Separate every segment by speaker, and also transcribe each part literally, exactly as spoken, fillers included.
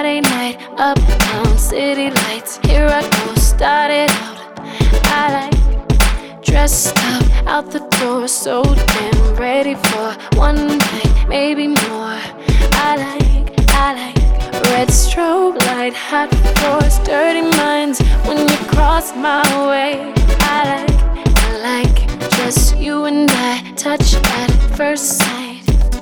Speaker 1: Friday night, uptown, city lights. Here I go, started out. I like dressed up, out the door, so damn ready for one night, maybe more. I like, I like red strobe light, hot floors, dirty minds when you cross my way. I like, I like just you and I, touch at first sight.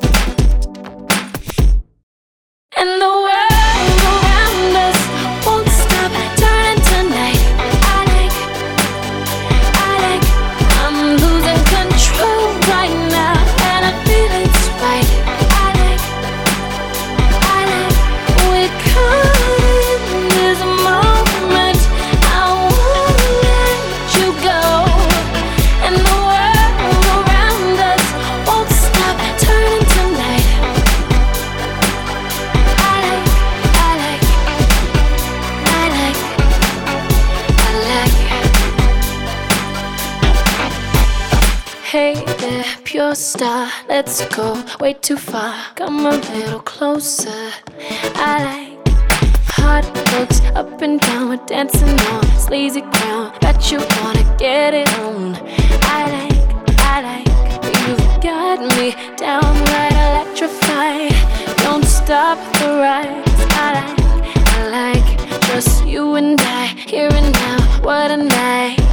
Speaker 1: And the world around us won't stop turning tonight. I like, I like, I'm losing control right now, and I feel it's right. I like, I like, we're caught in this moment. I won't let you go. And the world around us won't stop turning tonight. Hey there, pure star, let's go way too far. Come a little closer. I like hot looks up and down, we're dancing on sleazy ground. Bet you wanna get it on. I like, I like, you've got me downright electrified. Don't stop the ride. I like, I like, just you and I, here and now. What a night.